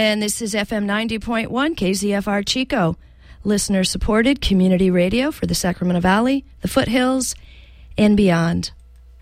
And this is FM 90.1 KZFR Chico, listener-supported community radio for the Sacramento Valley, the foothills, and beyond.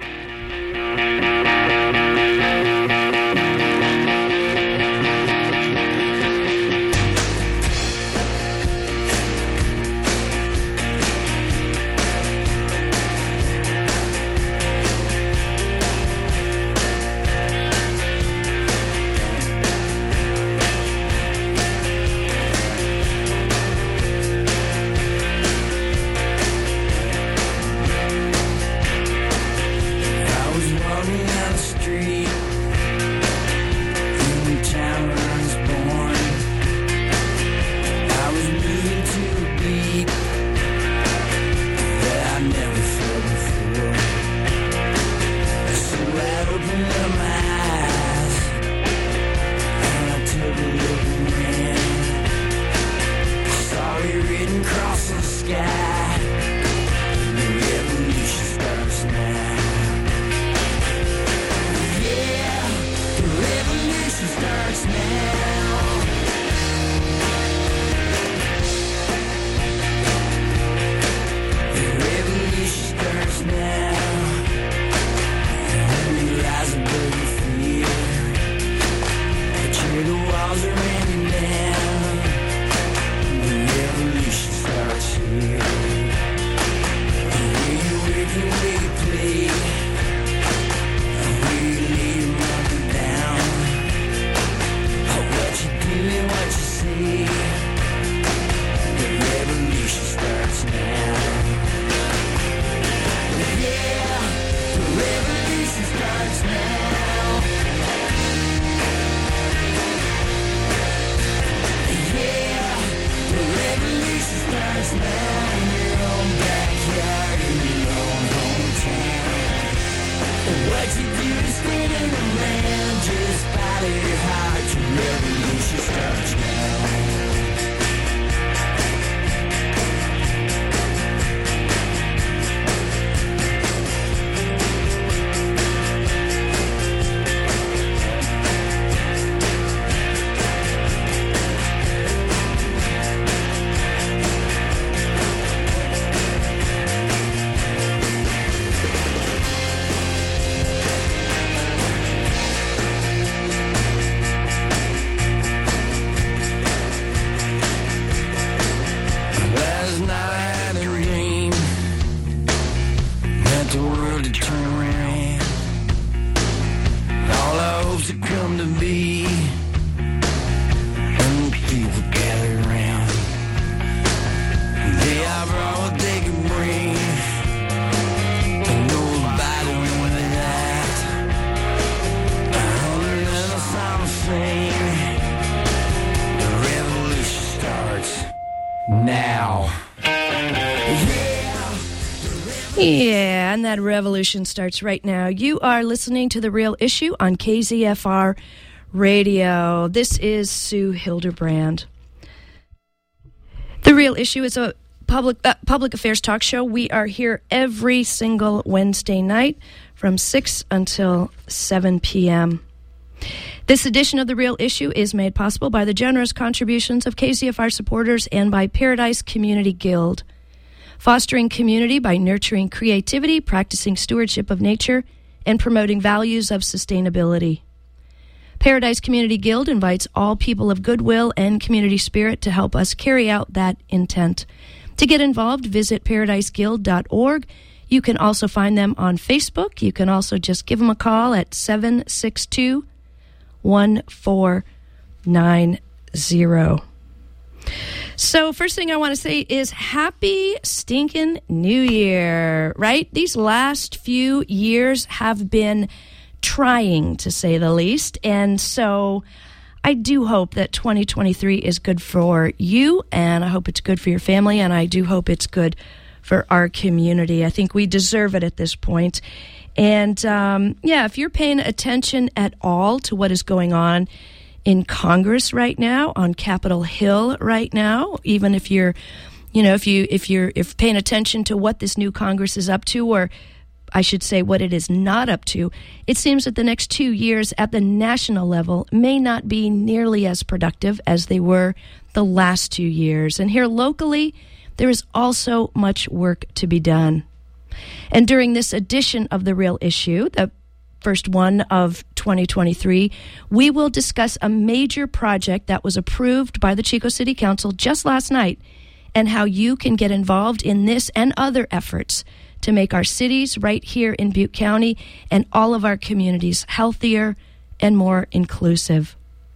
Yeah, and that revolution starts right now. You are listening to The Real Issue on KZFR Radio. This is Sue Hildebrand. The Real Issue is a public affairs talk show. We are here every single Wednesday night from 6 until 7 p.m. This edition of The Real Issue is made possible by the generous contributions of KZFR supporters and by Paradise Community Guild. Fostering community by nurturing creativity, practicing stewardship of nature, and promoting values of sustainability. Paradise Community Guild invites all people of goodwill and community spirit to help us carry out that intent. To get involved, visit paradiseguild.org. You can also find them on Facebook. You can also just give them a call at 762-1490. So first thing I want to say is happy stinking New Year, right? These last few years have been trying, to say the least, and so I do hope that 2023 is good for you, and I hope it's good for your family, and I do hope it's good for our community. I think we deserve it at this point. And if you're paying attention at all to what is going on in Congress right now, on Capitol Hill right now, even if you're, if you're paying attention to what this new Congress is up to, or I should say what it is not up to, it seems that the next 2 years at the national level may not be nearly as productive as they were the last 2 years. And here locally, there is also much work to be done. And during this edition of The Real Issue, the first one of 2023, we will discuss a major project that was approved by the Chico City Council just last night and how you can get involved in this and other efforts to make our cities right here in Butte County and all of our communities healthier and more inclusive.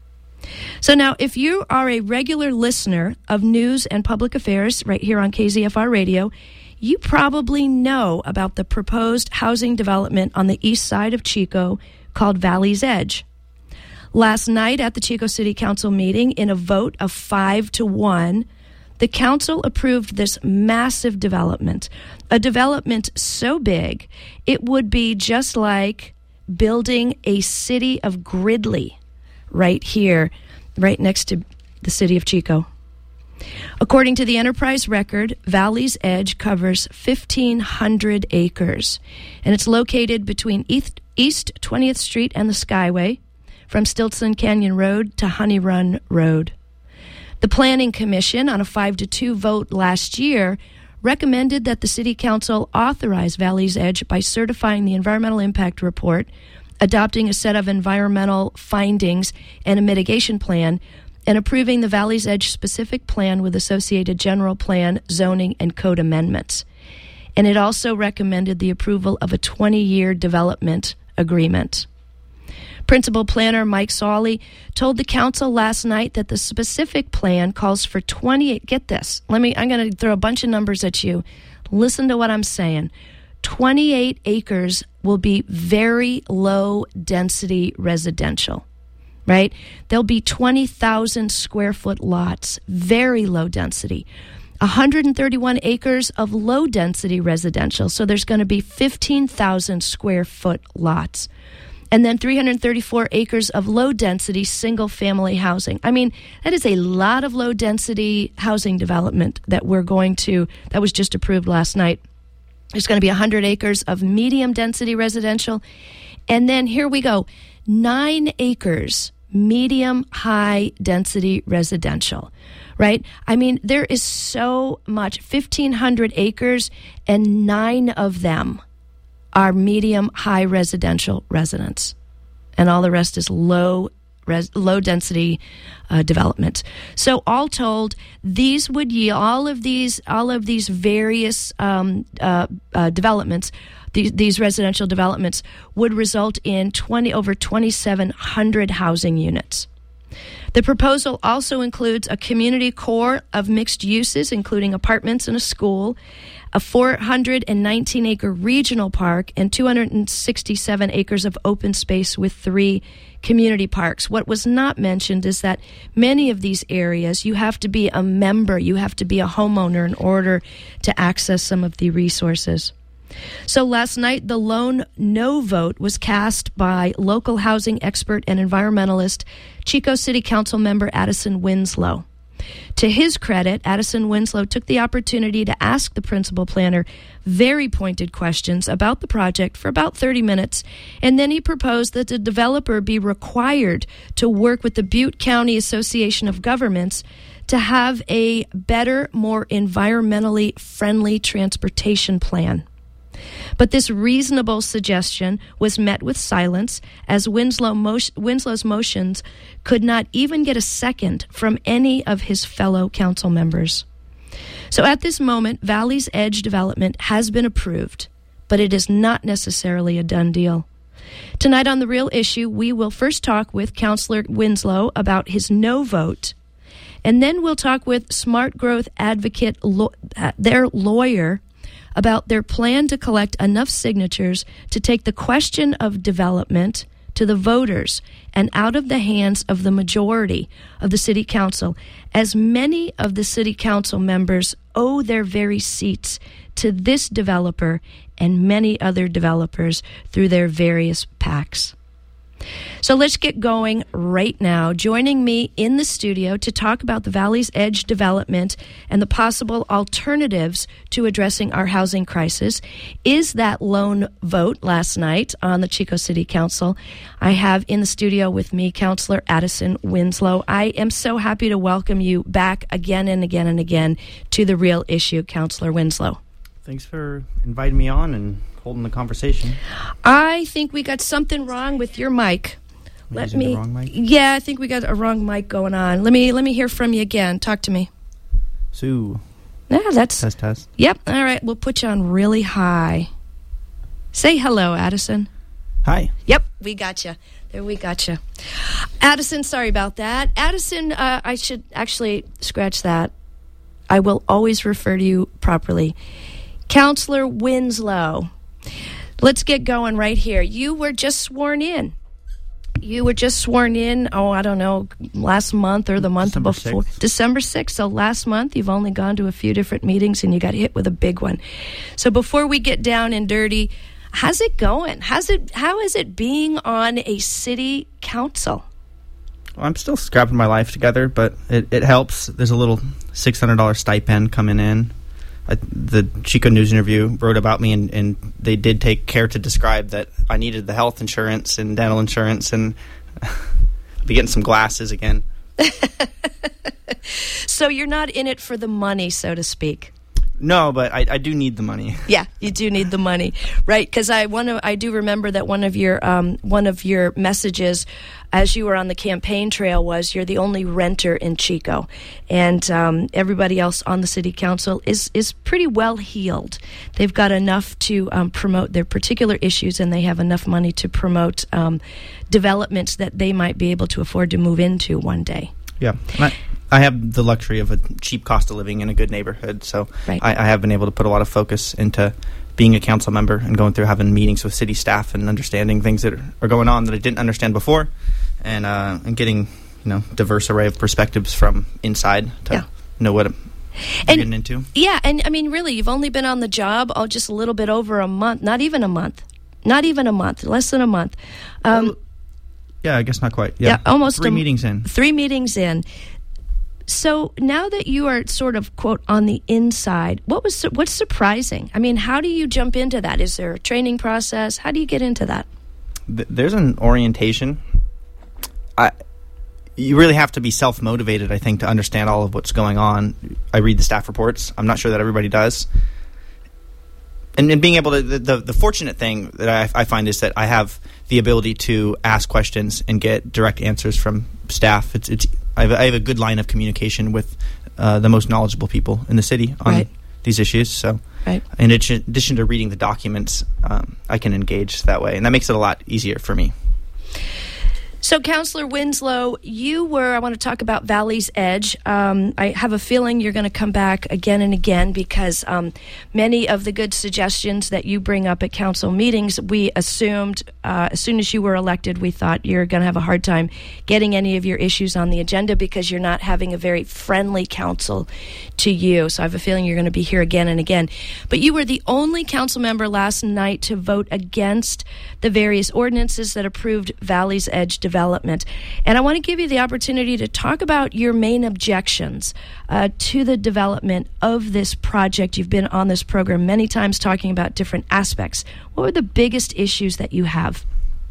So now, if you are a regular listener of news and public affairs right here on KZFR Radio, you probably know about the proposed housing development on the east side of Chico called Valley's Edge. Last night at the Chico City Council meeting, in a vote of 5-1, the council approved this massive development, a development so big it would be just like building a city of Gridley right here, right next to the city of Chico. According to the Enterprise record, Valley's Edge covers 1,500 acres, and it's located between East 20th Street and the Skyway, from Stilson Canyon Road to Honey Run Road. The Planning Commission, on a 5-2 vote last year, recommended that the City Council authorize Valley's Edge by certifying the environmental impact report, adopting a set of environmental findings and a mitigation plan, and approving the Valley's Edge specific plan with associated general plan, zoning, and code amendments. And it also recommended the approval of a 20-year development agreement. Principal Planner Mike Sawley told the council last night that the specific plan calls for 28, get this, I'm going to throw a bunch of numbers at you. Listen to what I'm saying. 28 acres will be very low density residential. Right? There'll be 20,000 square foot lots, very low density. 131 acres of low density residential, so there's going to be 15,000 square foot lots. And then 334 acres of low density single family housing. I mean, that is a lot of low density housing development that was just approved last night. There's going to be 100 acres of medium density residential. And then here we go. 9 acres, medium, high density residential, right? I mean, there is so much, 1,500 acres, and 9 of them are medium, high residential residents. And all the rest is low density development. So all told, these would yield all of these various developments. These residential developments would result in over 2,700 housing units. The proposal also includes a community core of mixed uses, including apartments and a school, a 419-acre regional park, and 267 acres of open space with 3 community parks. What was not mentioned is that many of these areas, you have to be a member, you have to be a homeowner in order to access some of the resources. So last night, the lone no vote was cast by local housing expert and environmentalist Chico City Council member Addison Winslow. To his credit, Addison Winslow took the opportunity to ask the principal planner very pointed questions about the project for about 30 minutes, and then he proposed that the developer be required to work with the Butte County Association of Governments to have a better, more environmentally friendly transportation plan. But this reasonable suggestion was met with silence, as Winslow's motions could not even get a second from any of his fellow council members. So at this moment, Valley's Edge development has been approved, but it is not necessarily a done deal. Tonight on The Real Issue, we will first talk with Councilor Winslow about his no vote, and then we'll talk with Smart Growth Advocate, their lawyer, about their plan to collect enough signatures to take the question of development to the voters and out of the hands of the majority of the city council, as many of the city council members owe their very seats to this developer and many other developers through their various PACs. So let's get going right now. Joining me in the studio to talk about the Valley's Edge development and the possible alternatives to addressing our housing crisis is that lone vote last night on the Chico City Council. I have in the studio with me Councillor Addison Winslow. I am so happy to welcome you back again and again and again to The Real Issue, Councillor Winslow. Thanks for inviting me on and holding the conversation. I think we got something wrong with your mic. The wrong mic? Yeah, I think we got a wrong mic going on. Let me hear from you again. Talk to me. Sue. Yeah, that's test. Yep. All right, we'll put you on really high. Say hello, Addison. Hi. Yep, we got you. There, we got you. Addison, sorry about that. Addison, I should actually scratch that. I will always refer to you properly. Councillor Winslow. Let's get going right here. You were just sworn in. I don't know, last month or the month December before. 6th. December 6th. So last month, you've only gone to a few different meetings and you got hit with a big one. So before we get down and dirty, how's it going? How is it being on a city council? Well, I'm still scrapping my life together, but it helps. There's a little $600 stipend coming in. The Chico News interview wrote about me, and they did take care to describe that I needed the health insurance and dental insurance, and be getting some glasses again. So you're not in it for the money, so to speak. No, but I do need the money. Yeah, you do need the money, right? Because I do remember that one of your messages as you were on the campaign trail was you're the only renter in Chico, and everybody else on the city council is pretty well heeled. They've got enough to promote their particular issues, and they have enough money to promote developments that they might be able to afford to move into one day. Yeah. I have the luxury of a cheap cost of living in a good neighborhood, so right. I have been able to put a lot of focus into being a council member and going through having meetings with city staff and understanding things that are going on that I didn't understand before, and getting diverse array of perspectives from inside to know what I'm getting into. Yeah, and I mean, really, you've only been on the job just a little bit over a month, not even a month, less than a month. Yeah, I guess not quite. Yeah, almost 3 meetings in. 3 meetings in. So now that you are sort of, quote, on the inside, what's surprising? I mean, how do you jump into that? Is there a training process? How do you get into that? There's an orientation. You really have to be self-motivated, I think, to understand all of what's going on. I read the staff reports. I'm not sure that everybody does. And being able to, the fortunate thing that I find is that I have the ability to ask questions and get direct answers from staff. I have a good line of communication with the most knowledgeable people in the city on these issues. So in addition to reading the documents, I can engage that way. And that makes it a lot easier for me. So, Councillor Winslow, I want to talk about Valley's Edge. I have a feeling you're going to come back again and again because many of the good suggestions that you bring up at council meetings, we assumed as soon as you were elected, we thought you're going to have a hard time getting any of your issues on the agenda because you're not having a very friendly council to you. So I have a feeling you're going to be here again and again. But you were the only council member last night to vote against the various ordinances that approved Valley's Edge development. And I want to give you the opportunity to talk about your main objections to the development of this project. You've been on this program many times talking about different aspects. What were the biggest issues that you have?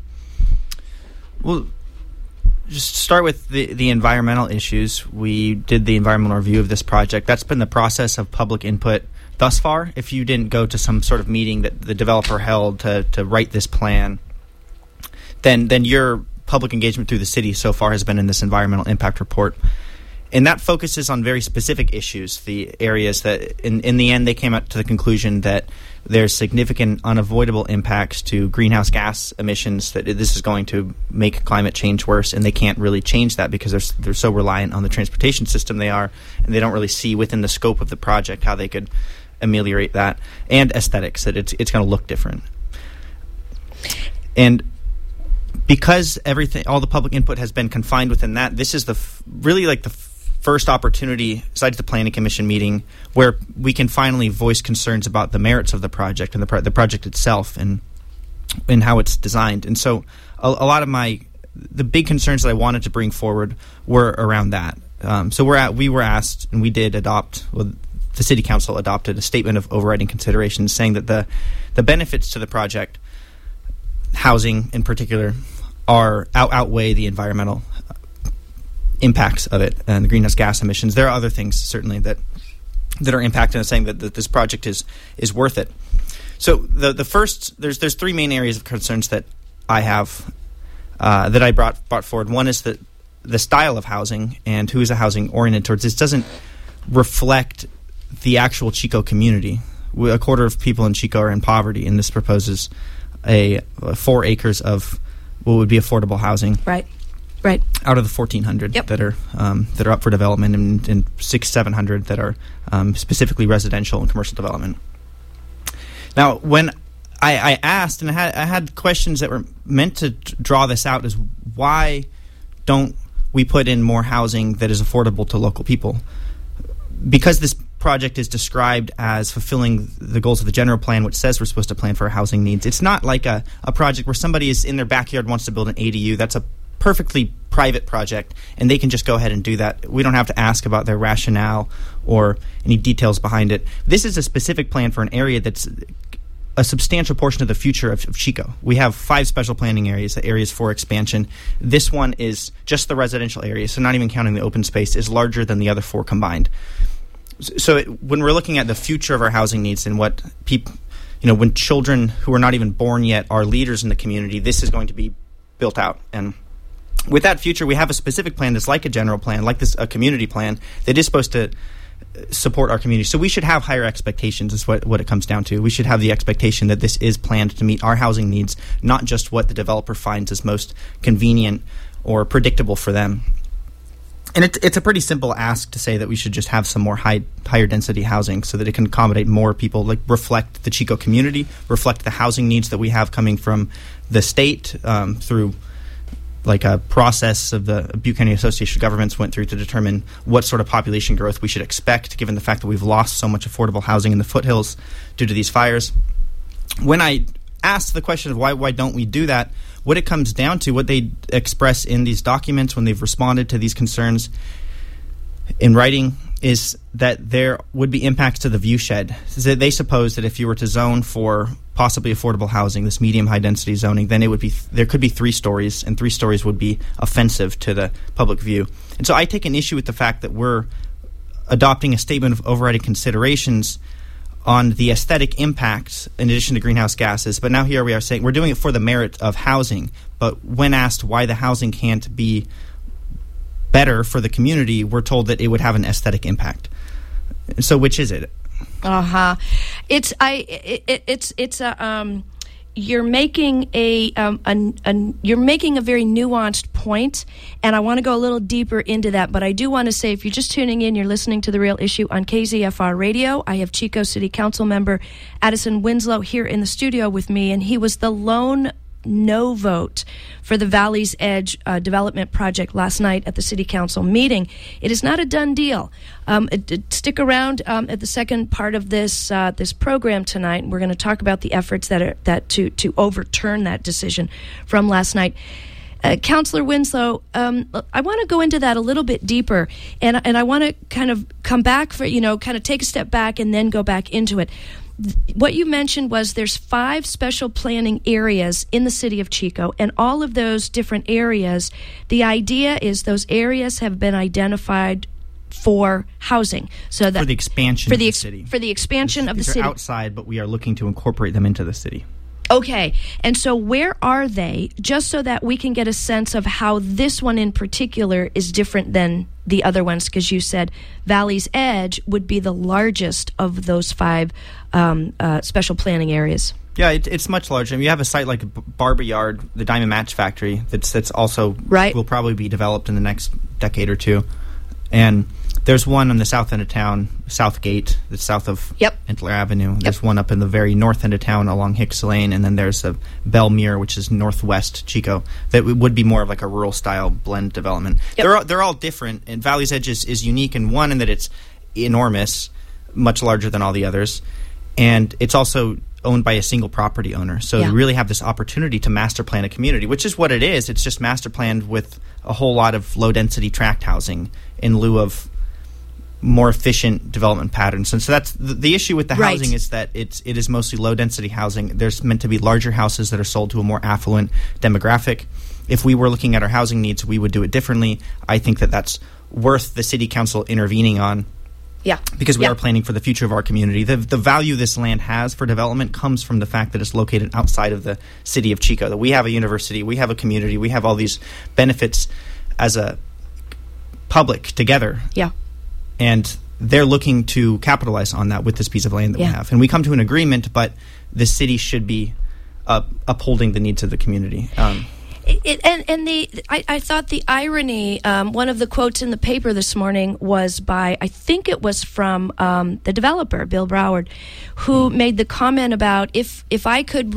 Well, just start with the environmental issues. We did the environmental review of this project. That's been the process of public input thus far. If you didn't go to some sort of meeting that the developer held to write this plan, then your public engagement through the city so far has been in this environmental impact report. And that focuses on very specific issues, the areas that, in the end, they came up to the conclusion that there's significant unavoidable impacts to greenhouse gas emissions, that this is going to make climate change worse, and they can't really change that because they're so reliant on the transportation system they are, and they don't really see within the scope of the project how they could ameliorate that, and aesthetics, that it's going to look different. And because all the public input has been confined within that, this is really like the first opportunity, besides the Planning Commission meeting, where we can finally voice concerns about the merits of the project and the project itself. And in how it's designed. And so a lot of the big concerns that I wanted to bring forward were around that. So we were asked, and we did adopt, the City Council adopted a statement of overriding considerations saying that the benefits to the project, housing in particular, outweigh the environmental impacts of it and the greenhouse gas emissions. There are other things certainly that are impacting us, saying that this project is worth it. So the first, there's three main areas of concerns that I have that I brought forward. One is the style of housing and who is a housing oriented towards. This doesn't reflect the actual Chico community. A quarter of people in Chico are in poverty, and this proposes 4 acres of what would be affordable housing. Right. Out of the 1,400 that are up for development, and 600-700 that are specifically residential and commercial development. Now, when I asked, and I had questions that were meant to draw this out, is why don't we put in more housing that is affordable to local people? Because this project is described as fulfilling the goals of the general plan, which says we're supposed to plan for our housing needs. It's not like a project where somebody is in their backyard wants to build an ADU. That's a perfectly private project, and they can just go ahead and do that. We don't have to ask about their rationale or any details behind it. This is a specific plan for an area that's a substantial portion of the future of Chico. We have 5 special planning areas, the areas for expansion. This one is just the residential area, so not even counting the open space, is larger than the other 4 combined. So when we're looking at the future of our housing needs and what people, when children who are not even born yet are leaders in the community, this is going to be built out. And with that future, we have a specific plan that's like a general plan, like a community plan, that is supposed to support our community. So we should have higher expectations is what it comes down to. We should have the expectation that this is planned to meet our housing needs, not just what the developer finds as most convenient or predictable for them. And it's a pretty simple ask to say that we should just have some more higher density housing so that it can accommodate more people, like reflect the Chico community, reflect the housing needs that we have coming from the state through like a process of the Butte County Association of Governments went through to determine what sort of population growth we should expect, given the fact that we've lost so much affordable housing in the foothills due to these fires. When I asked the question of why don't we do that, what it comes down to, what they express in these documents when they've responded to these concerns in writing, is that there would be impacts to the viewshed. So they suppose that if you were to zone for possibly affordable housing, this medium high density zoning, then there could be 3 stories, and 3 stories would be offensive to the public view. And so I take an issue with the fact that we're adopting a statement of overriding considerations on the aesthetic impacts in addition to greenhouse gases. But now here we are saying we're doing it for the merit of housing. But when asked why the housing can't be better for the community, we're told that it would have an aesthetic impact. So which is it? You're making you're making a very nuanced point, and I want to go a little deeper into that. But I do want to say, if you're just tuning in, you're listening to The Real Issue on KZFR Radio. I have Chico City Council member Addison Winslow here in the studio with me, and he was the lone no vote for the Valley's Edge development project last night at the City Council meeting. It is not a done deal. Stick around at the second part of this program tonight. We're going to talk about the efforts to overturn that decision from last night. Councilor Winslow, I want to go into that a little bit deeper, and I want to kind of come back kind of take a step back and then go back into it. What you mentioned was there's 5 special planning areas in the city of Chico, and all of those different areas, the idea is those areas have been identified for housing. So that for the expansion of the city. For the expansion of the city. They're outside, but we are looking to incorporate them into the city. Okay, and so where are they, just so that we can get a sense of how this one in particular is different than the other ones, because you said Valley's Edge would be the largest of those 5 special planning areas. Yeah, it's much larger. I mean, you have a site like Barber Yard, the Diamond Match Factory, that's also will probably be developed in the next decade or 2. And there's one on the south end of town, South Gate, that's south of Entler Avenue. There's one up in the very north end of town along Hicks Lane, and then there's a Bellmere, which is northwest Chico, that would be more of like a rural-style blend development. They're all different, and Valley's Edge is unique in one in that it's enormous, much larger than all the others, and it's also owned by a single property owner. So you really have this opportunity to master plan a community, which is what it is. It's just master planned with a whole lot of low-density tract housing in lieu of more efficient development patterns. And so that's the issue with the housing is that it is mostly low-density housing. There's meant to be larger houses that are sold to a more affluent demographic. If we were looking at our housing needs, we would do it differently. I think that that's worth the city council intervening on. Yeah. Because we are planning for the future of our community. The value this land has for development comes from the fact that it's located outside of the city of Chico. That we have a university, we have a community, we have all these benefits as a public together. Yeah. And they're looking to capitalize on that with this piece of land that we have. And we come to an agreement, but the city should be upholding the needs of the community. I thought the irony, one of the quotes in the paper this morning was by, I think it was from the developer, Bill Broward, who made the comment about if I could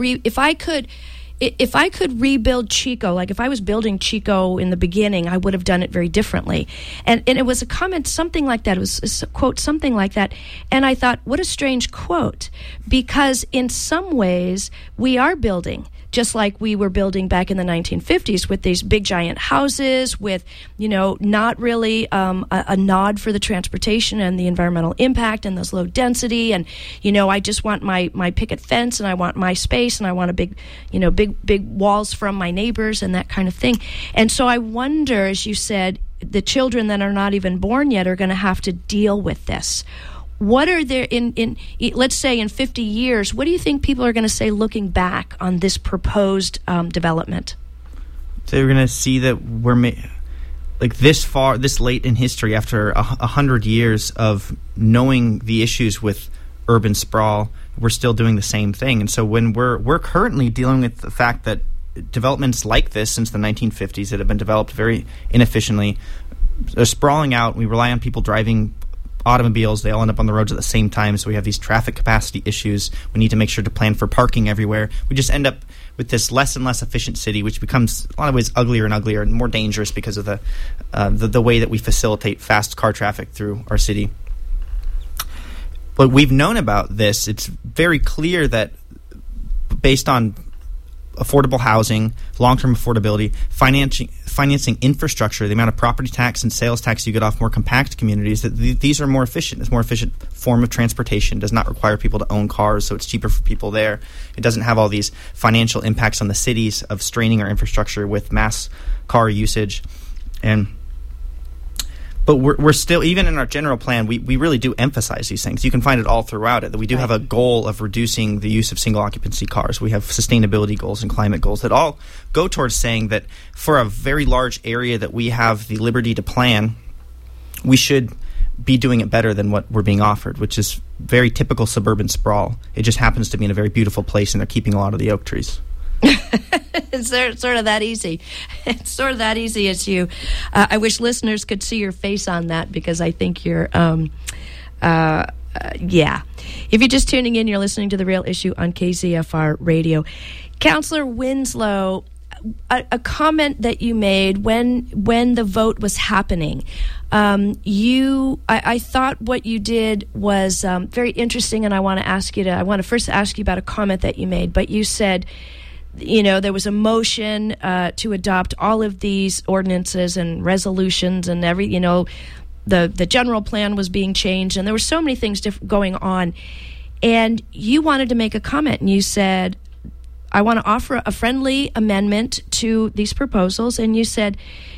rebuild Chico, like if I was building Chico in the beginning, I would have done it very differently. And it was a comment something like that. It was a quote something like that. And I thought, what a strange quote, because in some ways we are building just like we were building back in the 1950s with these big giant houses with, not really a nod for the transportation and the environmental impact and those low density. And, I just want my picket fence and I want my space and I want a big walls from my neighbors and that kind of thing. And so I wonder, as you said, the children that are not even born yet are going to have to deal with this. What are there in let's say in 50 years, what do you think people are going to say looking back on this proposed development? They're going to see that we're this late in history, after 100 years of knowing the issues with urban sprawl, we're still doing the same thing. And so when we're currently dealing with the fact that developments like this since the 1950s that have been developed very inefficiently, they're sprawling out. We rely on people driving automobiles. They all end up on the roads at the same time, so we have these traffic capacity issues. We need to make sure to plan for parking everywhere. We just end up with this less and less efficient city, which becomes a lot of ways uglier and uglier and more dangerous because of the way that we facilitate fast car traffic through our city. But we've known about this. It's very clear that based on affordable housing, long-term affordability, financing infrastructure, the amount of property tax and sales tax you get off more compact communities, that these are more efficient. It's a more efficient form of transportation. It does not require people to own cars, so it's cheaper for people there. It doesn't have all these financial impacts on the cities of straining our infrastructure with mass car usage. But we're still, even in our general plan, we really do emphasize these things. You can find it all throughout it, that we do have a goal of reducing the use of single-occupancy cars. We have sustainability goals and climate goals that all go towards saying that for a very large area that we have the liberty to plan, we should be doing it better than what we're being offered, which is very typical suburban sprawl. It just happens to be in a very beautiful place, and they're keeping a lot of the oak trees. It's sort of that easy. It's sort of that easy as you. I wish listeners could see your face on that, because I think you're. If you're just tuning in, you're listening to The Real Issue on KZFR Radio. Councillor Winslow, a comment that you made when the vote was happening. I thought what you did was very interesting, and I want to first ask you about a comment that you made. But you said, there was a motion to adopt all of these ordinances and resolutions, and the general plan was being changed, and there were so many things going on. And you wanted to make a comment, and you said, I want to offer a friendly amendment to these proposals. And you said,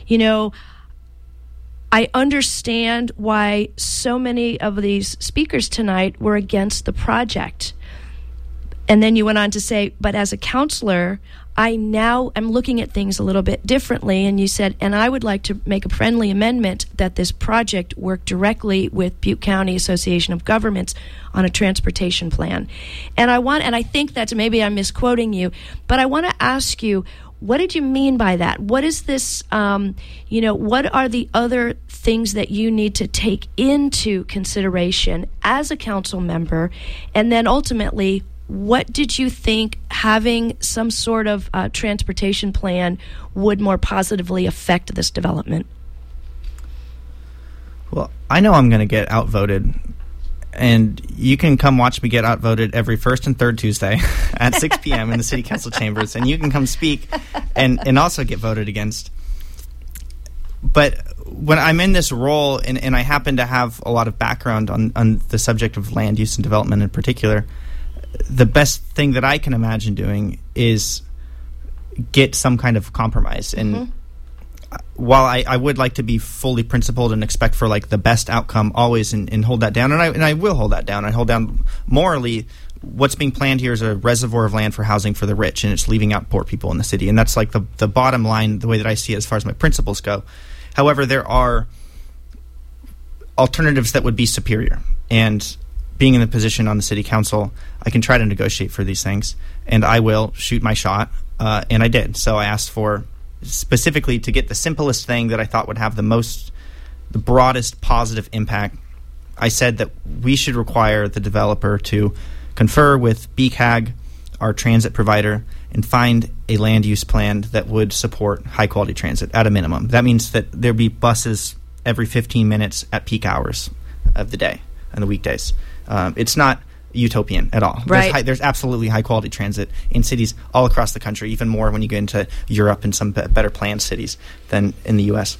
I understand why so many of these speakers tonight were against the project. And then you went on to say, but as a counselor, I'm looking at things a little bit differently. And you said, and I would like to make a friendly amendment that this project work directly with Butte County Association of Governments on a transportation plan. And I think that's, maybe I'm misquoting you, but I want to ask you, what did you mean by that? What is this, what are the other things that you need to take into consideration as a council member? And then ultimately, what did you think having some sort of transportation plan would more positively affect this development? Well, I know I'm going to get outvoted, And you can come watch me get outvoted every first and third Tuesday at 6 p.m. in the City Council chambers, and you can come speak and also get voted against. But when I'm in this role, and I happen to have a lot of background on the subject of land use and development in particular, the best thing that I can imagine doing is get some kind of compromise. And while I would like to be fully principled and expect for like the best outcome always and hold that down, and I will hold that down. I hold down morally what's being planned here is a reservoir of land for housing for the rich, and it's leaving out poor people in the city. And that's like the bottom line, the way that I see it as far as my principles go. However, there are alternatives that would be superior. And being in the position on the city council, I can try to negotiate for these things, and I will shoot my shot, and I did. So I asked for specifically to get the simplest thing that I thought would have the broadest positive impact. I said that we should require the developer to confer with BCAG, our transit provider, and find a land use plan that would support high-quality transit at a minimum. That means that there'd be buses every 15 minutes at peak hours of the day and the weekdays. It's not utopian at all. Right. There's absolutely high-quality transit in cities all across the country, even more when you get into Europe and some better planned cities than in the U.S.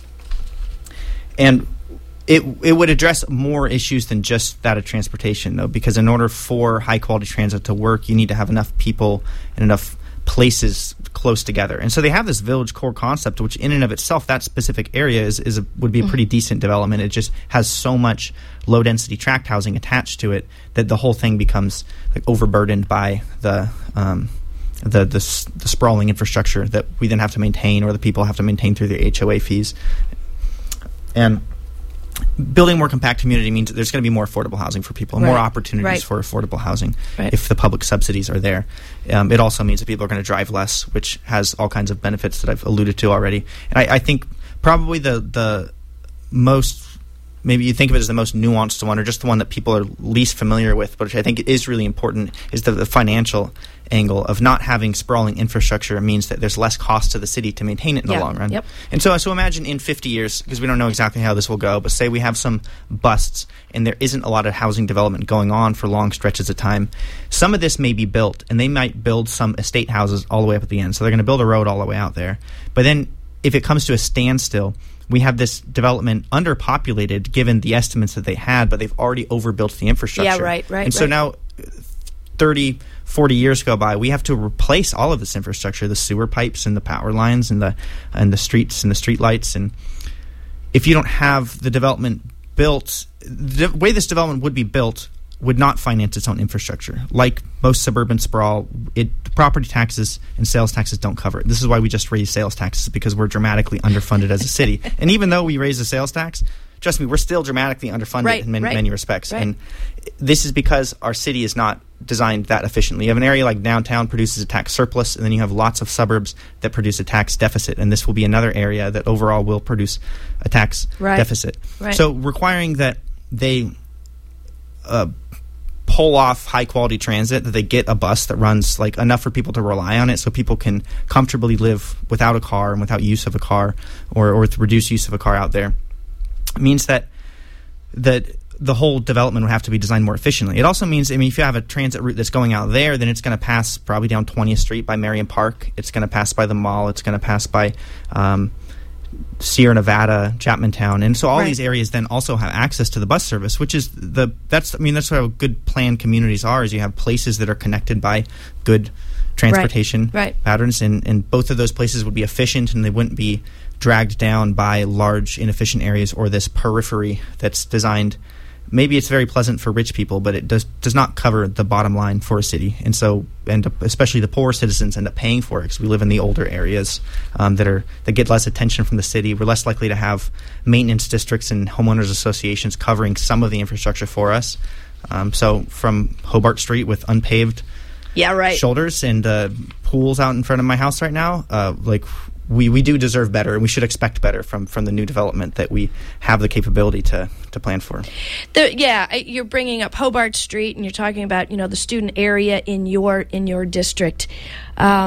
And it would address more issues than just that of transportation, though, because in order for high-quality transit to work, you need to have enough people and enough places close together. And so they have this village core concept, which in and of itself, that specific area would be a pretty decent development. It just has so much low-density tract housing attached to it that the whole thing becomes like overburdened by the sprawling infrastructure that we then have to maintain, or the people have to maintain through their HOA fees. And building more compact community means there's going to be more affordable housing for people, more opportunities for affordable housing if the public subsidies are there. It also means that people are going to drive less, which has all kinds of benefits that I've alluded to already. And I think probably the most, maybe you think of it as the most nuanced one, or just the one that people are least familiar with, but which I think is really important, is the financial angle of not having sprawling infrastructure means that there's less cost to the city to maintain it in the long run. Yep. And so imagine in 50 years, because we don't know exactly how this will go, but say we have some busts and there isn't a lot of housing development going on for long stretches of time. Some of this may be built, and they might build some estate houses all the way up at the end. So they're going to build a road all the way out there. But then if it comes to a standstill, we have this development underpopulated given the estimates that they had, but they've already overbuilt the infrastructure. Yeah, right. And so now 30, 40 years go by, we have to replace all of this infrastructure, the sewer pipes and the power lines and the streets and the street lights. And if you don't have the development built, the way this development would be built would not finance its own infrastructure. Like most suburban sprawl, property taxes and sales taxes don't cover it. This is why we just raise sales taxes, because we're dramatically underfunded as a city. And even though we raise the sales tax, trust me, we're still dramatically underfunded in many respects. Right. And this is because our city is not designed that efficiently. You have an area like downtown produces a tax surplus, and then you have lots of suburbs that produce a tax deficit. And this will be another area that overall will produce a tax deficit. Right. So requiring that they pull off high-quality transit, that they get a bus that runs like enough for people to rely on it so people can comfortably live without a car and without use of a car, or with reduced use of a car out there, means that the whole development would have to be designed more efficiently. It also means, if you have a transit route that's going out there, then it's going to pass probably down 20th Street by Marion Park. It's going to pass by the mall. It's going to pass by Sierra Nevada, Chapmantown. And so all these areas then also have access to the bus service, which is that's what good planned communities are, is you have places that are connected by good transportation patterns, and both of those places would be efficient, and they wouldn't be dragged down by large inefficient areas or this periphery that's designed. Maybe it's very pleasant for rich people, but it does not cover the bottom line for a city. And so, and especially the poor citizens end up paying for it, because we live in the older areas that get less attention from the city. We're less likely to have maintenance districts and homeowners associations covering some of the infrastructure for us. So from Hobart Street with unpaved shoulders and pools out in front of my house right now, we do deserve better, and we should expect better from the new development that we have the capability to plan for. You're bringing up Hobart Street, and you're talking about the student area in your district.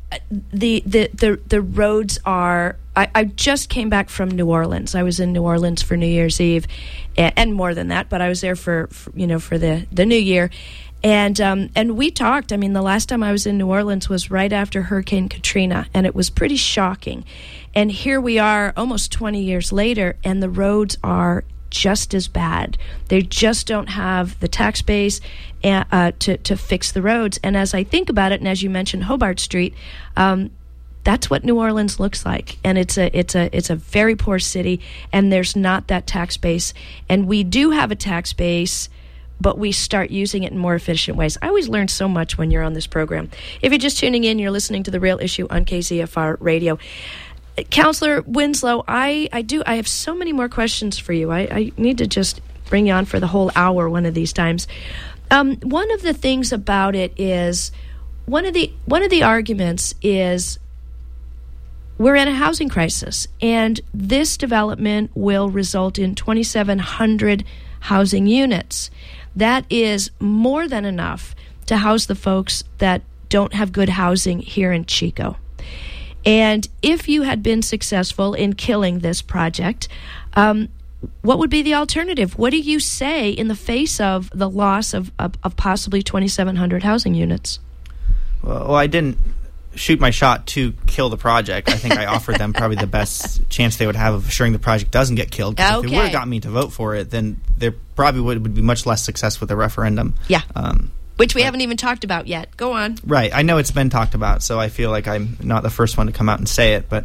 the roads are. I just came back from New Orleans. I was in New Orleans for New Year's Eve, and more than that. But I was there for the New Year, and we talked. I mean, the last time I was in New Orleans was right after Hurricane Katrina, and it was pretty shocking. And here we are, almost 20 years later, and the roads are just as bad. They just don't have the tax base to fix the roads. And as I think about it, and as you mentioned, Hobart Street, that's what New Orleans looks like. And it's a very poor city, and there's not that tax base. And we do have a tax base, but we start using it in more efficient ways. I always learn so much when you're on this program. If you're just tuning in, you're listening to The Real Issue on KZFR Radio. Councillor Winslow, I have so many more questions for you. I need to just bring you on for the whole hour one of these times. One of the things about it is one of the arguments is we're in a housing crisis, and this development will result in 2,700 housing units. That is more than enough to house the folks that don't have good housing here in Chico. And if you had been successful in killing this project, what would be the alternative? What do you say in the face of the loss of possibly 2,700 housing units? Well, I didn't shoot my shot to kill the project. I think I offered them probably the best chance they would have of assuring the project doesn't get killed. If they would have got me to vote for it, then there probably would be much less success with the referendum. Yeah. Which we haven't even talked about yet. Go on. Right. I know it's been talked about, so I feel like I'm not the first one to come out and say it, but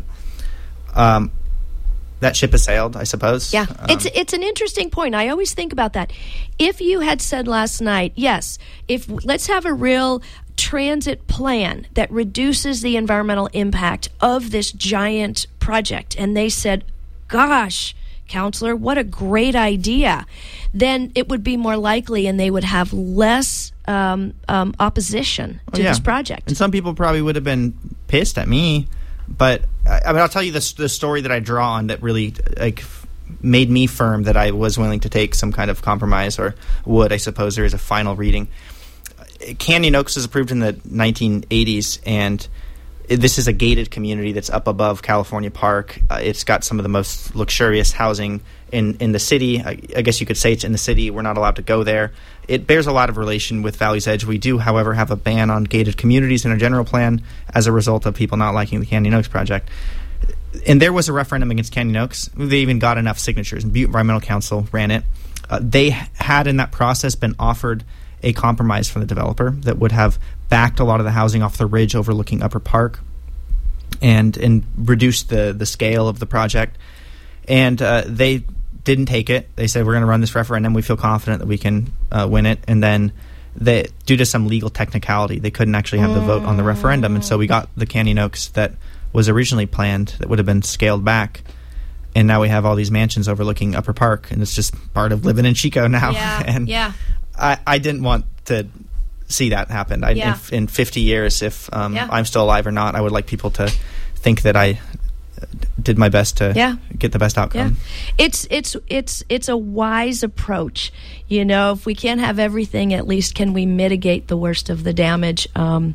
that ship has sailed, I suppose. Yeah. It's an interesting point. I always think about that. If you had said last night, yes, let's have a real transit plan that reduces the environmental impact of this giant project, and they said, gosh, Counselor, what a great idea, then it would be more likely and they would have less opposition to this project. And some people probably would have been pissed at me, but I'll tell you the story that I draw on that really made me firm that I was willing to take some kind of compromise, or would, I suppose there is a final reading. Canyon Oaks was approved in the 1980s, and this is a gated community that's up above California Park. It's got some of the most luxurious housing in the city. I guess you could say it's in the city. We're not allowed to go there. It bears a lot of relation with Valley's Edge. We do, however, have a ban on gated communities in our general plan as a result of people not liking the Canyon Oaks project. And there was a referendum against Canyon Oaks. They even got enough signatures, and Butte Environmental Council ran it. They had, in that process, been offered a compromise from the developer that would have backed a lot of the housing off the ridge overlooking Upper Park and reduced the scale of the project. And they didn't take it. They said, we're going to run this referendum. We feel confident that we can win it. And then due to some legal technicality, they couldn't actually have the vote on the referendum. And so we got the Canyon Oaks that was originally planned that would have been scaled back. And now we have all these mansions overlooking Upper Park, and it's just part of living in Chico now. Yeah, and yeah. I didn't want to see that happen. In 50 years, if I'm still alive or not, I would like people to think that I did my best to get the best outcome. Yeah. It's a wise approach. You know, if we can't have everything, at least can we mitigate the worst of the damage?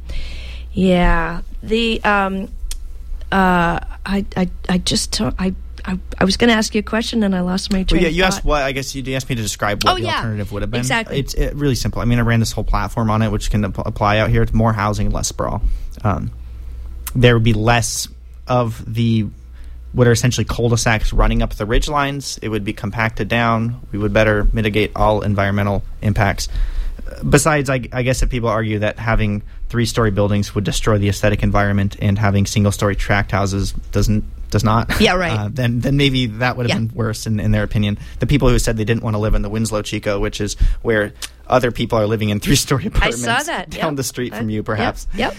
I was going to ask you a question and I lost my train of thought. You asked what? I guess you asked me to describe what the alternative would have been. Exactly. It's really simple. I mean, I ran this whole platform on it, which can apply out here. It's more housing, less sprawl. There would be less of what are essentially cul-de-sacs running up the ridge lines. It would be compacted down. We would better mitigate all environmental impacts. Besides, I guess if people argue that having 3-story buildings would destroy the aesthetic environment and having single-story tract houses does not. Yeah, right. Then maybe that would have been worse in their opinion. The people who said they didn't want to live in the Winslow Chico, which is where other people are living in 3-story apartments I saw that. down the street from you, perhaps. Yep.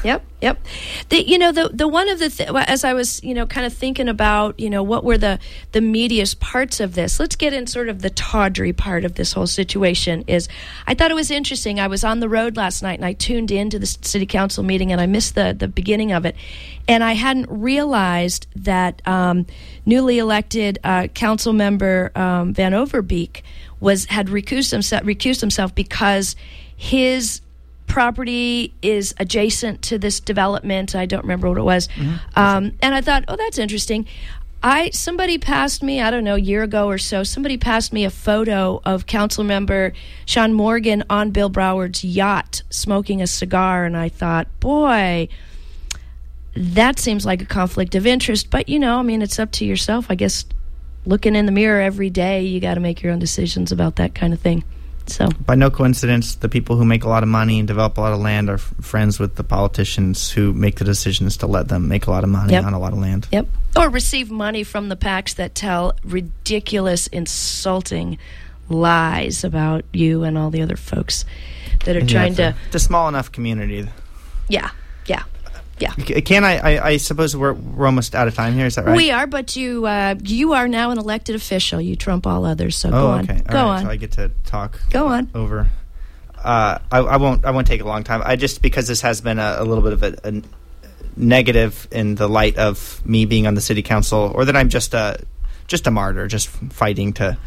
The one of the as I was kind of thinking about what were the meatiest parts of this. Let's get in sort of the tawdry part of this whole situation. Is I thought it was interesting. I was on the road last night and I tuned into the city council meeting and I missed the beginning of it, and I hadn't realized that newly elected council member Van Overbeek had recused himself because his property is adjacent to this development. I don't remember what it was. And I thought, oh, that's interesting. Somebody passed me, I don't know, a year ago or so, somebody passed me a photo of council member Sean Morgan on Bill Broward's yacht smoking a cigar, and I thought, boy, that seems like a conflict of interest. But, it's up to yourself. I guess looking in the mirror every day, you got to make your own decisions about that kind of thing. So, by no coincidence, the people who make a lot of money and develop a lot of land are friends with the politicians who make the decisions to let them make a lot of money on a lot of land. Yep. Or receive money from the PACs that tell ridiculous, insulting lies about you and all the other folks that are trying to... It's a small enough community. Yeah. Can I suppose we're almost out of time here, is that right? We are, but you are now an elected official. You trump all others, so go on. Okay. Go on. So I get to talk. Go on. Over. I won't take a long time. Because this has been a little bit of a negative in the light of me being on the city council, or that I'm just a martyr, just fighting to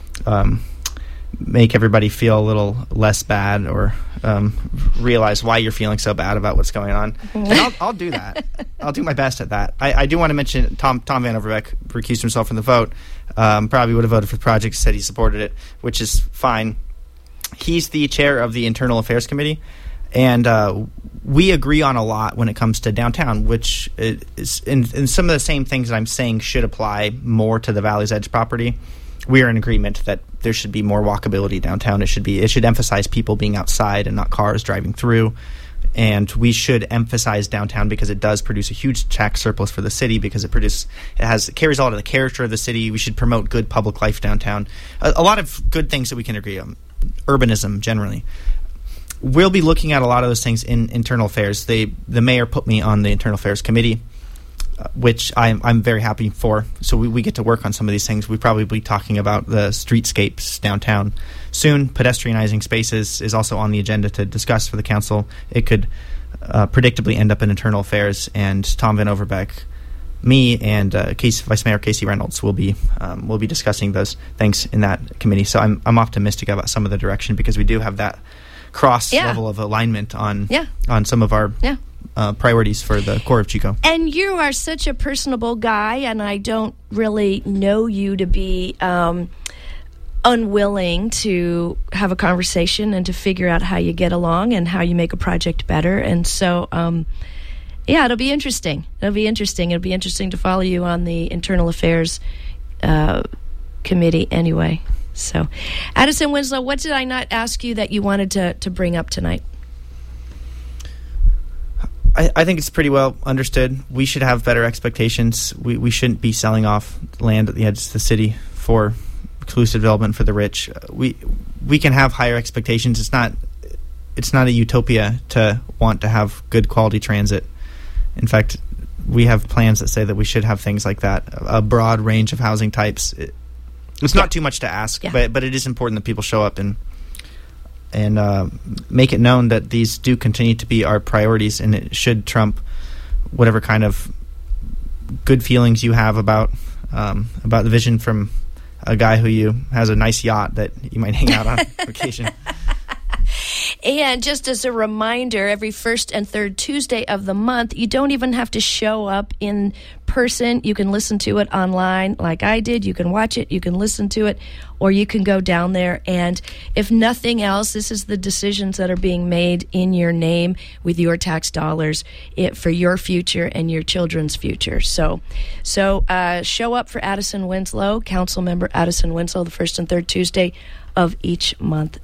make everybody feel a little less bad, or realize why you're feeling so bad about what's going on. And I'll do that. I'll do my best at that. I do want to mention Tom Van Overbeck recused himself from the vote. Probably would have voted for the project, said he supported it, which is fine. He's the chair of the Internal Affairs Committee, and we agree on a lot when it comes to downtown, which is in some of the same things that I'm saying should apply more to the Valley's Edge property. We are in agreement that there should be more walkability downtown. It should emphasize people being outside and not cars driving through. And we should emphasize downtown because it does produce a huge tax surplus for the city, because it carries a lot of the character of the city. We should promote good public life downtown. A lot of good things that we can agree on. Urbanism generally. We'll be looking at a lot of those things in internal affairs. The mayor put me on the internal affairs committee, which I'm very happy for. So we get to work on some of these things. We'll probably be talking about the streetscapes downtown soon. Pedestrianizing spaces is also on the agenda to discuss for the council. It could predictably end up in internal affairs, and Tom Van Overbeck, me, and Vice Mayor Casey Reynolds will be discussing those things in that committee. So I'm optimistic about some of the direction, because we do have that cross level of alignment on some of our priorities for the core of Chico. And you are such a personable guy, and I don't really know you to be unwilling to have a conversation and to figure out how you get along and how you make a project better. And so, it'll be interesting. It'll be interesting to follow you on the Internal Affairs Committee anyway. So, Addison Winslow, what did I not ask you that you wanted to bring up tonight? I think it's pretty well understood. We should have better expectations. We shouldn't be selling off land at the edge of the city for exclusive development for the rich. We can have higher expectations. It's not a utopia to want to have good quality transit. In fact, we have plans that say that we should have things like that, a broad range of housing types. It's not too much to ask, but it is important that people show up and make it known that these do continue to be our priorities, and it should trump whatever kind of good feelings you have about the vision from a guy who has a nice yacht that you might hang out on occasion. And just as a reminder, every first and third Tuesday of the month, you don't even have to show up in person. You can listen to it online like I did. You can watch it, you can listen to it, or you can go down there. And if nothing else, this is the decisions that are being made in your name with your tax dollars for your future and your children's future. So show up for Addison Winslow, Council Member Addison Winslow, the first and third Tuesday of each month.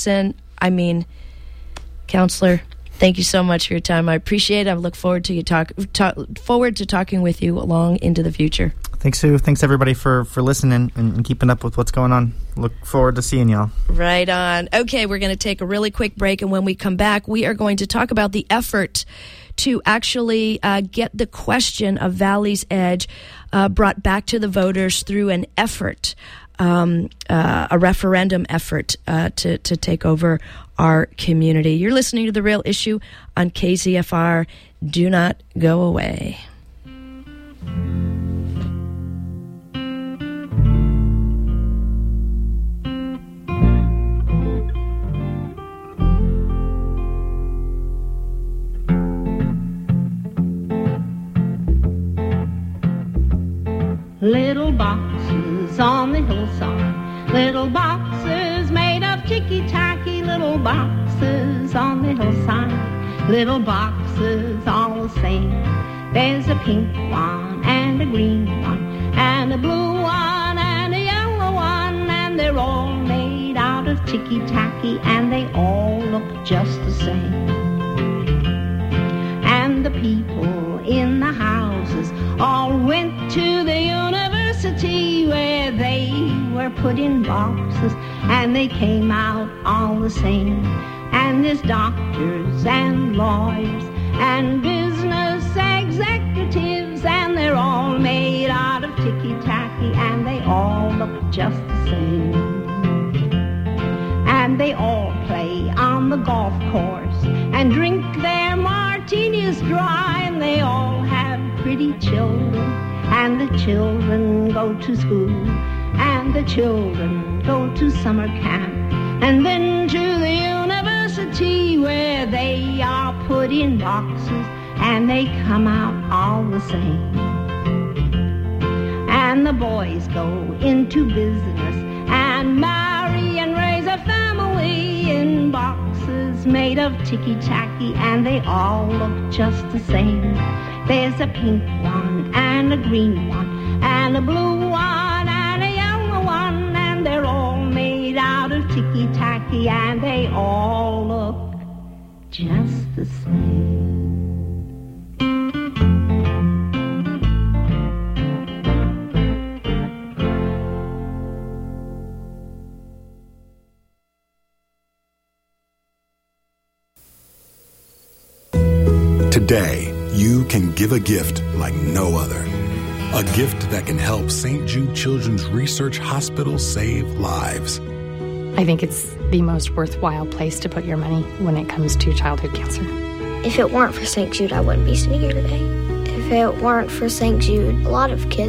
Counselor, thank you so much for your time. I appreciate it. I look forward to talking with you along into the future. Thanks, Sue. Thanks, everybody, for listening and keeping up with what's going on. Look forward to seeing y'all. Right on. Okay, we're going to take a really quick break, and when we come back, we are going to talk about the effort to actually get the question of Valley's Edge brought back to the voters through an effort, a referendum effort to take over our community. You're listening to The Real Issue on KZFR. Do not go away. little boxes on the hillside, little boxes made of ticky-tacky, little boxes on the hillside, little boxes all the same. There's a pink one and a green one and a blue one and a yellow one, and they're all made out of ticky-tacky, and they all look just the same. And the people in the houses all went to the university, where they were put in boxes and they came out all the same. And there's doctors and lawyers and business executives, and they're all made out of ticky-tacky, and they all look just the same. And they all play on the golf course and drink their martinis dry, and they all have pretty children, and the children go to school, and the children go to summer camp, and then to the university, where they are put in boxes and they come out all the same. And the boys go into business and marry and raise a family in boxes made of ticky-tacky, and they all look just the same. There's a pink one and a green one and a blue one and a yellow one, and they're all made out of ticky-tacky, and they all look just the same. Today, you can give a gift like no other. A gift that can help St. Jude Children's Research Hospital save lives. I think it's the most worthwhile place to put your money when it comes to childhood cancer. If it weren't for St. Jude, I wouldn't be sitting here today. If it weren't for St. Jude, a lot of kids.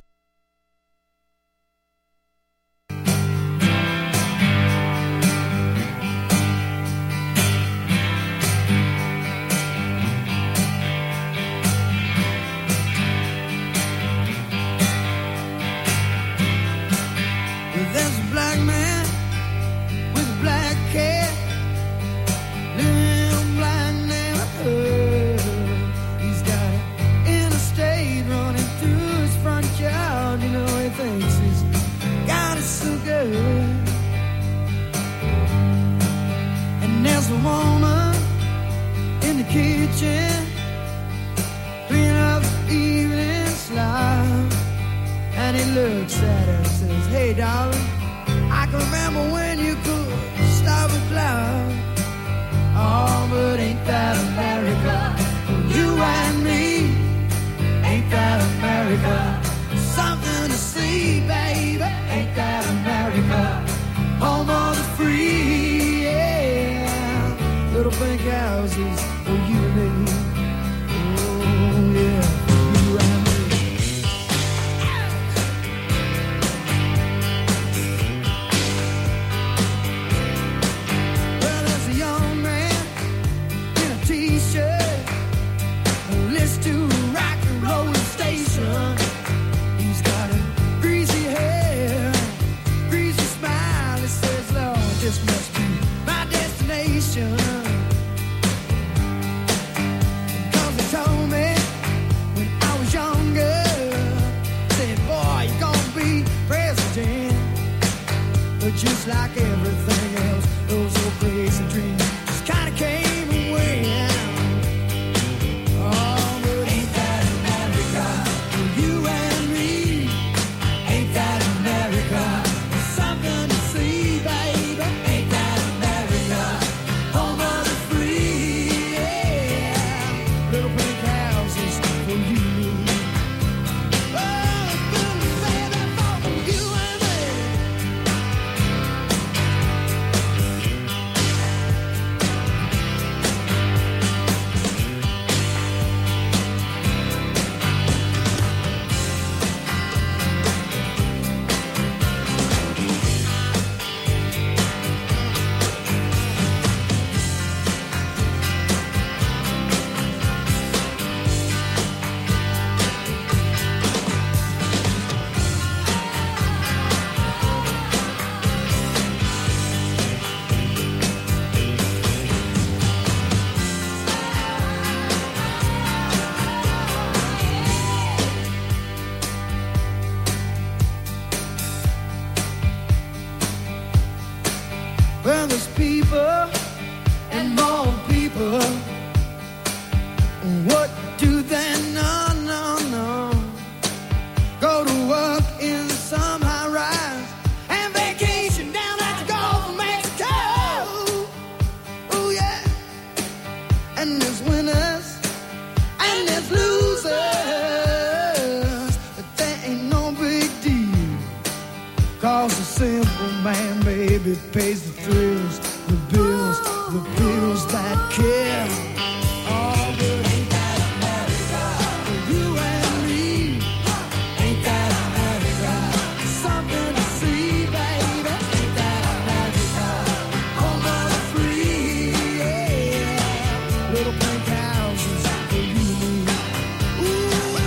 It pays the thrills, the bills that care. Oh, but ain't that America? For you and me, ain't that America? Something to see, baby. Ain't that America? Home of the free, yeah. Little pink houses for you and me. Ooh,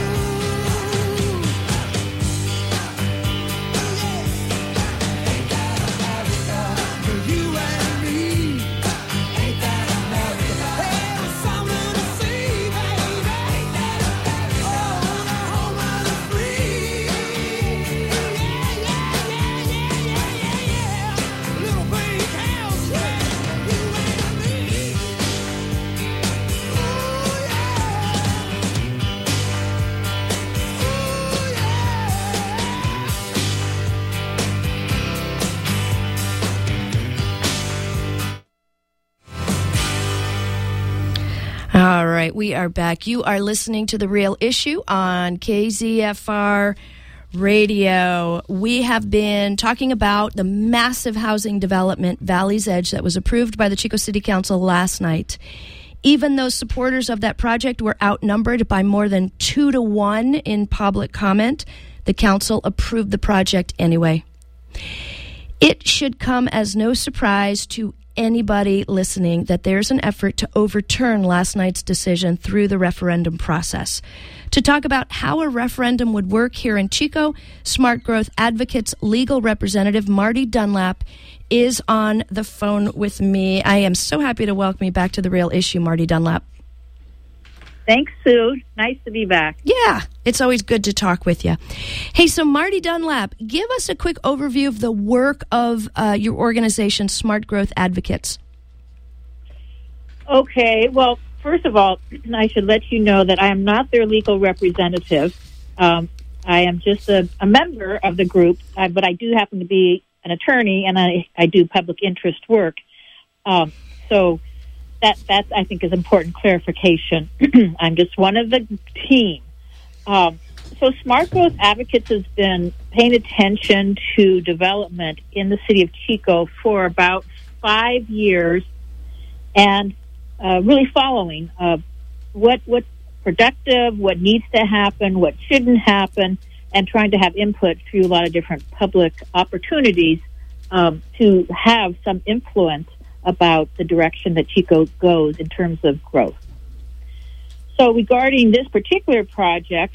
yeah. Ain't that America? For you and me. Ain't that America? Hey, it's something to see, baby. Ain't that America? Oh, the home of the free. Yeah. Little pink house, yeah. You and me. Ooh, yeah. All right, we are back. You are listening to The Real Issue on KZFR Radio. We have been talking about the massive housing development, Valley's Edge, that was approved by the Chico City Council last night. Even though supporters of that project were outnumbered by more than 2-1 in public comment, the council approved the project anyway. It should come as no surprise to anybody listening that there's an effort to overturn last night's decision through the referendum process. To talk about how a referendum would work here in Chico, Smart Growth Advocates legal representative Marty Dunlap is on the phone with me. I am so happy to welcome you back to The Real Issue, Marty Dunlap. Thanks, Sue. Nice to be back. Yeah, it's always good to talk with you. Hey, so Marty Dunlap, give us a quick overview of the work of your organization, Smart Growth Advocates. Okay, well, first of all, I should let you know that I am not their legal representative. I am just a member of the group, but I do happen to be an attorney, and I do public interest work. So that I think is important clarification. I'm just one of the team. So Smart Growth Advocates has been paying attention to development in the city of Chico for about 5 years, and really following what's productive, what needs to happen, what shouldn't happen, and trying to have input through a lot of different public opportunities to have some influence about the direction that Chico goes in terms of growth. So regarding this particular project,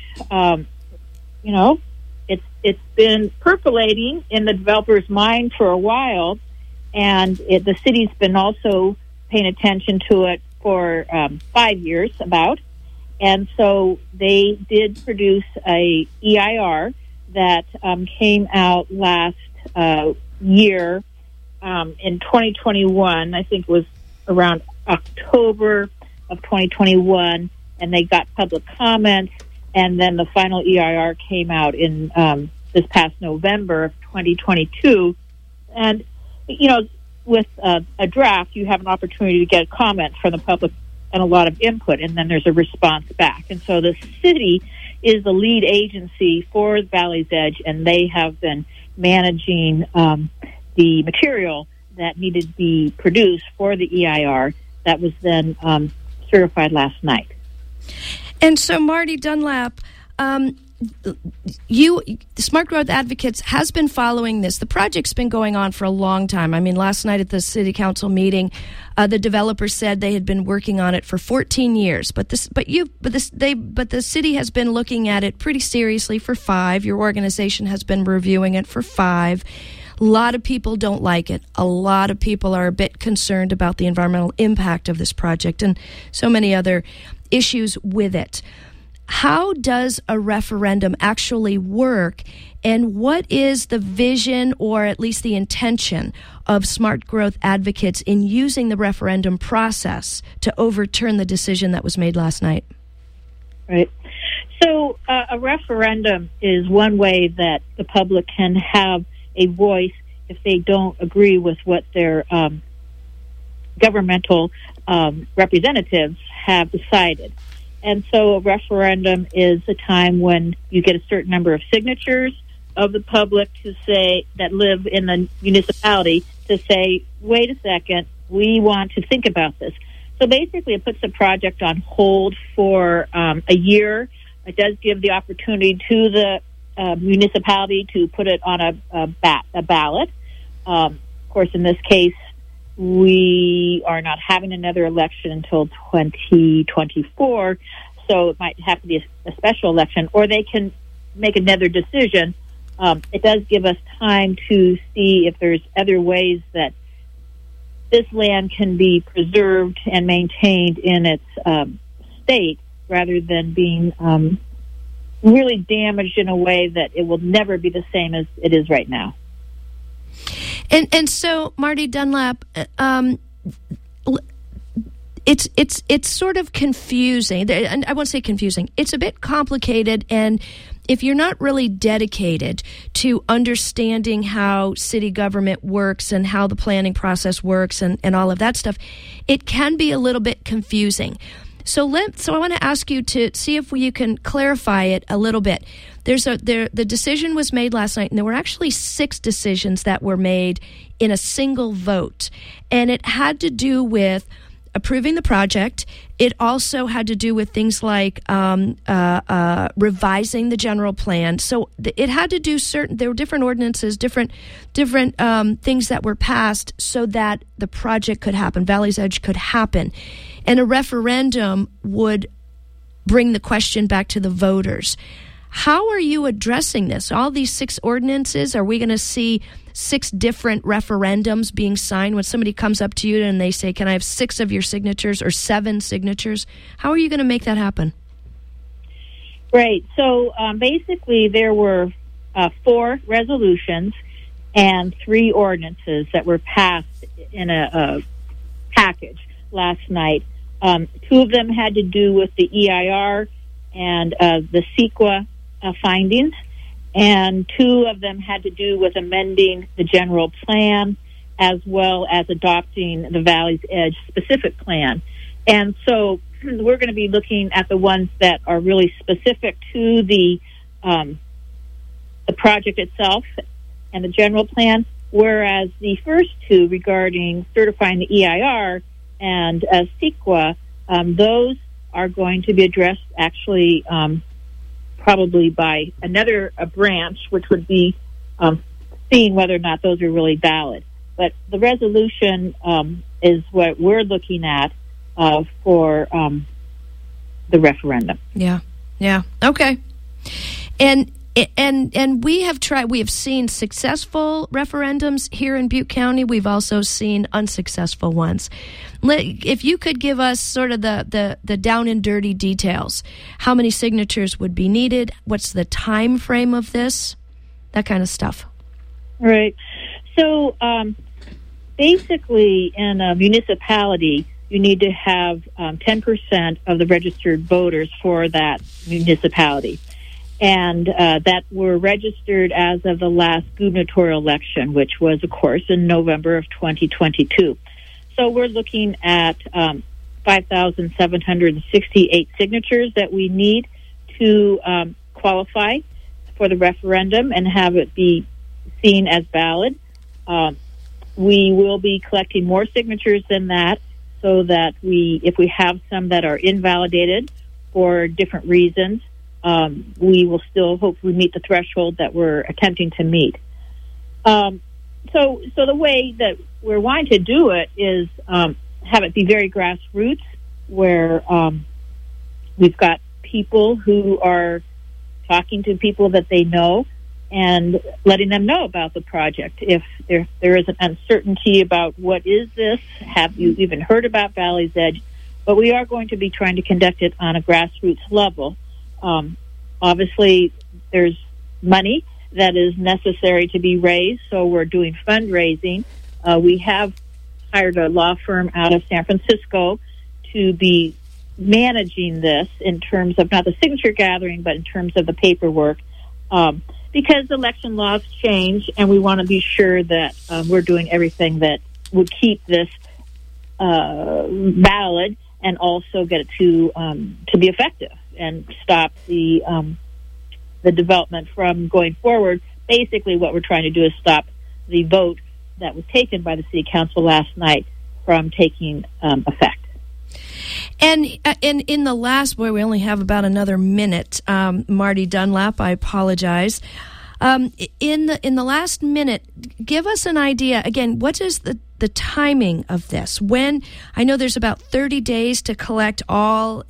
it's been percolating in the developer's mind for a while, and the city's been also paying attention to it for 5 years about. And so they did produce a EIR that came out last year in 2021. I think it was around October of 2021, and they got public comments, and then the final EIR came out in this past November of 2022. And, with a draft, you have an opportunity to get comments from the public and a lot of input, and then there's a response back. And so the city is the lead agency for Valley's Edge, and they have been managing the material that needed to be produced for the EIR that was then certified last night. And so, Marty Dunlap, Smart Growth Advocates has been following this. The project's been going on for a long time. I mean, last night at the city council meeting, the developer said they had been working on it for 14 years. But the city has been looking at it pretty seriously for 5. Your organization has been reviewing it for 5. A lot of people don't like it. A lot of people are a bit concerned about the environmental impact of this project and so many other issues with it. How does a referendum actually work, and what is the vision, or at least the intention, of Smart Growth Advocates in using the referendum process to overturn the decision that was made last night? Right. So a referendum is one way that the public can have a voice if they don't agree with what their governmental representatives have decided. And so a referendum is a time when you get a certain number of signatures of the public to say that live in the municipality to say, wait a second, we want to think about this. So basically, it puts the project on hold for a year. It does give the opportunity to the municipality to put it on a ballot. Of course, in this case, we are not having another election until 2024, so it might have to be a special election, or they can make another decision. It does give us time to see if there's other ways that this land can be preserved and maintained in its state, rather than being really damaged in a way that it will never be the same as it is right now. And so, Marty Dunlap, it's sort of confusing. And I won't say confusing. It's a bit complicated, and if you're not really dedicated to understanding how city government works and how the planning process works and all of that stuff, it can be a little bit confusing. So I want to ask you to see if you can clarify it a little bit. The decision was made last night, and there were actually 6 decisions that were made in a single vote, and it had to do with approving the project. It also had to do with things like revising the general plan. So it had to do there were different ordinances, different things that were passed so that the project could happen, Valley's Edge could happen. And a referendum would bring the question back to the voters. How are you addressing this? All these 6 ordinances, are we going to see 6 different referendums being signed when somebody comes up to you and they say, can I have 6 of your signatures or 7 signatures? How are you going to make that happen? Right. So basically there were 4 resolutions and 3 ordinances that were passed in a package last night. 2 of them had to do with the EIR and the CEQA findings, and 2 of them had to do with amending the general plan as well as adopting the Valley's Edge specific plan. And so we're going to be looking at the ones that are really specific to the project itself and the general plan, whereas the first 2 regarding certifying the EIR and CEQA, those are going to be addressed actually probably by another branch, which would be seeing whether or not those are really valid. But the resolution is what we're looking at for the referendum. Yeah. Okay. And we have seen successful referendums here in Butte County. We've also seen unsuccessful ones. If you could give us sort of the down and dirty details, how many signatures would be needed? What's the time frame of this? That kind of stuff. Right. So basically in a municipality, you need to have 10% of the registered voters for that municipality. And that were registered as of the last gubernatorial election, which was, of course, in November of 2022. So we're looking at 5,768 signatures that we need to qualify for the referendum and have it be seen as valid. We will be collecting more signatures than that so that if we have some that are invalidated for different reasons, we will still hopefully meet the threshold that we're attempting to meet. So the way that we're wanting to do it is have it be very grassroots, where we've got people who are talking to people that they know and letting them know about the project. If there is an uncertainty about what is this, have you even heard about Valley's Edge? But we are going to be trying to conduct it on a grassroots level. Obviously, there's money that is necessary to be raised, so we're doing fundraising. We have hired a law firm out of San Francisco to be managing this in terms of not the signature gathering, but in terms of the paperwork, because election laws change, and we want to be sure that we're doing everything that would keep this valid and also get it to be effective and stop the development from going forward. Basically, what we're trying to do is stop the vote that was taken by the City Council last night from taking effect. And in the last, we only have about another minute. Marty Dunlap, I apologize. In the last minute, give us an idea. Again, what is the timing of this? When I know there's about 30 days to collect all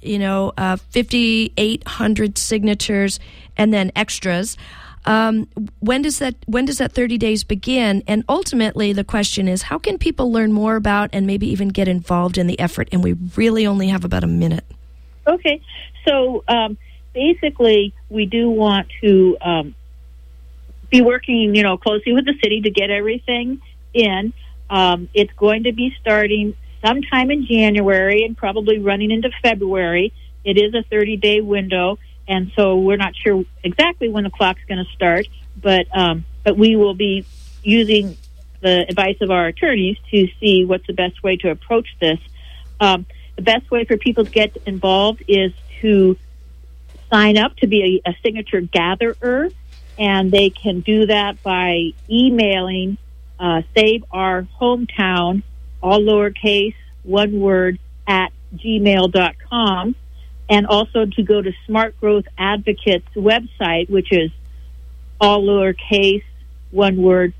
5,800 signatures and then extras. When does that 30 days begin? And ultimately, the question is, how can people learn more about and maybe even get involved in the effort? And we really only have about a minute. Okay, so basically, we do want to be working, closely with the city to get everything in. It's going to be starting sometime in January and probably running into February. It is a 30-day window, and so we're not sure exactly when the clock's going to start, but we will be using the advice of our attorneys to see what's the best way to approach this. The best way for people to get involved is to sign up to be a signature gatherer, and they can do that by emailing Save Our Hometown, all lowercase, one word, at gmail.com, and also to go to Smart Growth Advocates website, which is all lowercase, one word,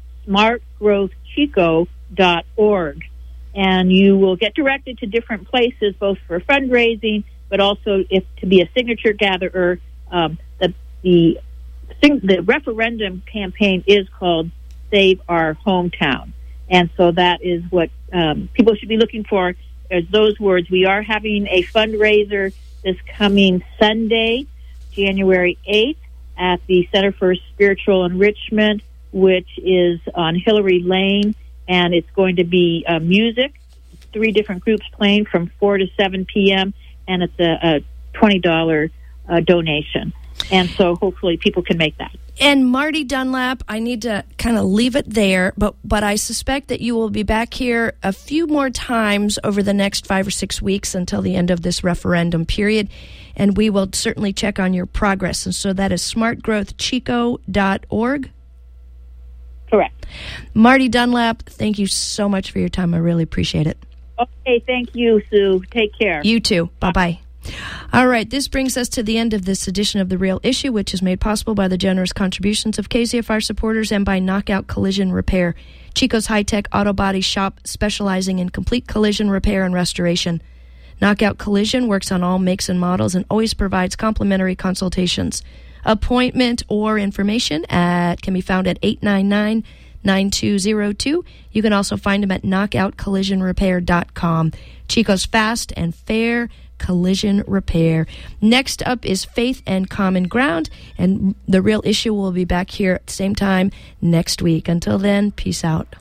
smartgrowthchico.org. And you will get directed to different places, both for fundraising, but also if to be a signature gatherer. The referendum campaign is called Save Our Hometown. And so that is what people should be looking for, is those words. We are having a fundraiser this coming Sunday, January 8th, at the Center for Spiritual Enrichment, which is on Hillary Lane, and it's going to be music, 3 different groups playing from 4 to 7 p.m., and it's a $20 donation. And so hopefully people can make that. And Marty Dunlap, I need to kind of leave it there, but I suspect that you will be back here a few more times over the next 5 or 6 weeks until the end of this referendum period, and we will certainly check on your progress. And so that is smartgrowthchico.org. Correct. Marty Dunlap, thank you so much for your time. I really appreciate it. Okay, thank you, Sue. Take care. You too. Bye-bye. All right, this brings us to the end of this edition of The Real Issue, which is made possible by the generous contributions of KZFR supporters and by Knockout Collision Repair, Chico's high-tech auto body shop specializing in complete collision repair and restoration. Knockout Collision works on all makes and models and always provides complimentary consultations. Appointment or information can be found at 899-9202. You can also find them at knockoutcollisionrepair.com. Chico's fast and fair collision repair. Next up is Faith and Common Ground, and The Real Issue will be back here at the same time next week. Until then, peace out.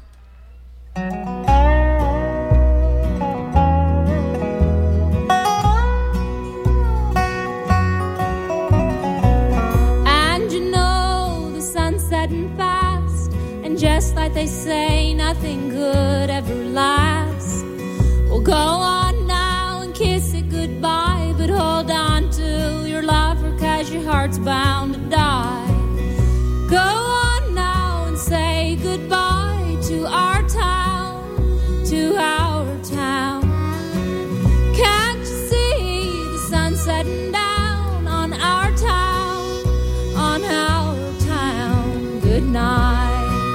And you know the sun's setting fast, and just like they say, nothing good ever lasts. Well, go on now and kiss it goodbye, but hold on to your lover, 'cause your heart's bound to die. Go on now and say goodbye to our town, to our town. Can't you see the sun setting down on our town, on our town? Good night.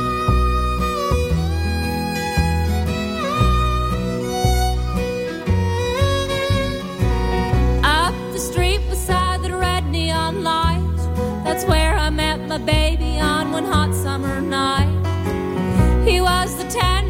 That's where I met my baby on one hot summer night. He was the 10